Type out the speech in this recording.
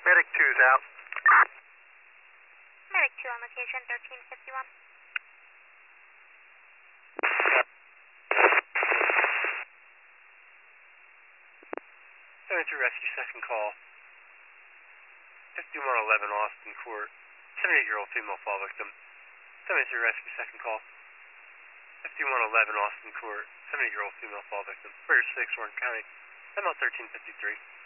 Medic 2's out. Medic 2 on location, 1351. Cemetery Rescue, second call. 5111 Austin Court. 78-year-old female fall victim. Cemetery Rescue, second call. 5111 Austin Court. 78-year-old female fall victim. Bridge 6, Warren County. I'm out 1353.